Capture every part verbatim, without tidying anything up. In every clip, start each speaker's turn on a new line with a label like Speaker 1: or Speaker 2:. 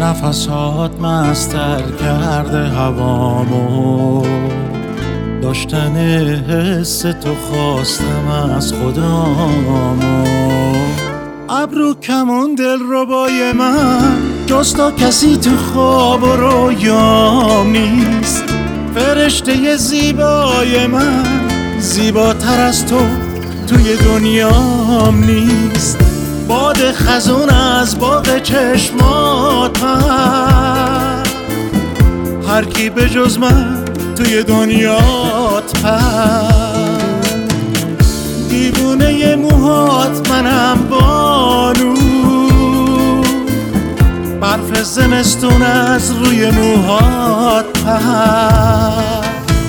Speaker 1: نفسات مستر کرده هوامو، داشتن حس تو خواستم از خدامو. ابرو کمون دل ربای من جز تو کسی تو خواب و رویام نیست. فرشته زیبای من زیباتر از تو توی دنیام نیست. باد خزون از باغ چشمات پر، هر کی به جز من توی دنیات پر. دیوونه موهات منم بانو، برف زمستون از روی موهات پر.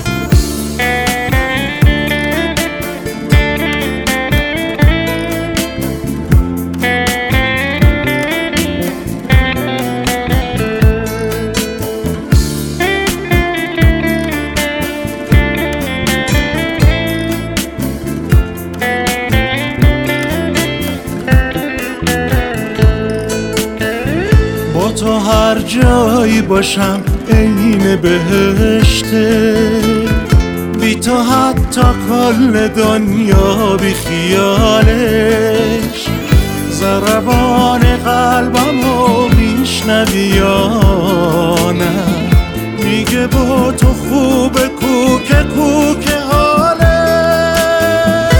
Speaker 1: تو هر جایی باشم عین بهشته، بی تو حتی کل دنیا بی خیالش. ضربان قلبمو میشنوی یا نه؟ میگه با تو خوبه کوکه کوکه حالش.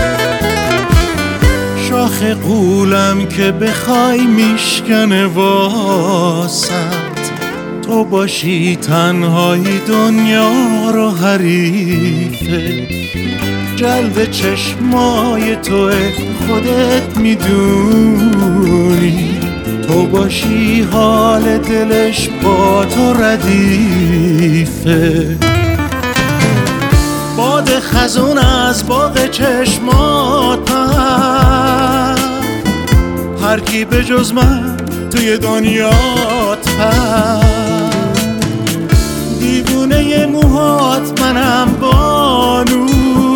Speaker 1: شاخ قولم که بخوای میشکنه واسط، تو باشی تنهایی دنیا رو حریفه. جلوه چشمای توه خودت میدونی، تو باشی حال دلش با تو ردیفه. باد خزون از باغ چشمات پر، هر کی به جز من توی دنیات پر. دیوونه موهات منم بانو،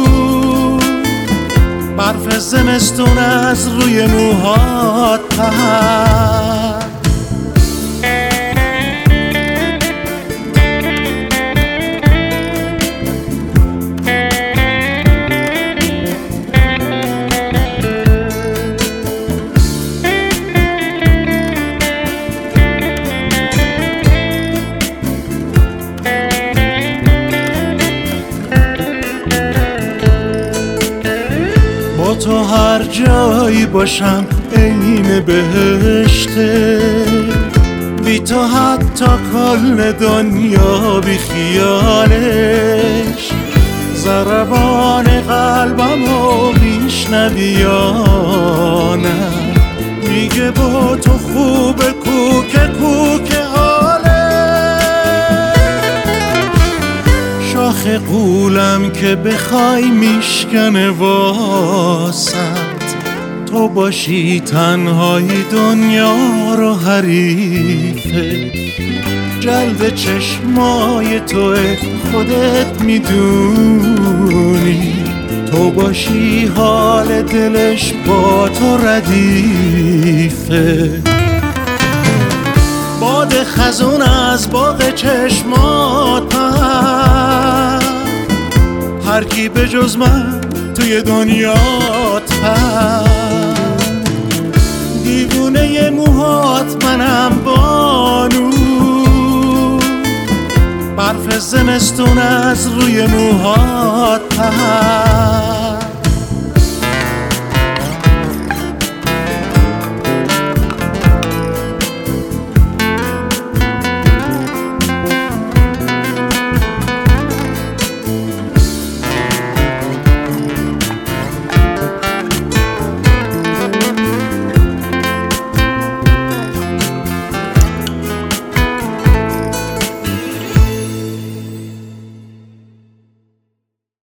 Speaker 1: برف زمستون از روی موهات پر. تو هر جایی باشم عین بهشته، بی تو حتی کل دنیا بی خیالش. ضربان قلبمو میشنوی یا نه؟ میگه با تو خوبه کوکه کوکه حالش. شاخ قولم که بخوای میشکنه واسط، تو باشی تنهایی دنیا رو حریفه. جلوه چشمای توه خودت میدونی، تو باشی حال دلش با تو ردیفه. باد خزون از باغ چشمات پر، هر کی به جز من توی دنیات پر. دیوونه موهات منم بانو، برف زمستون از روی موهات پر.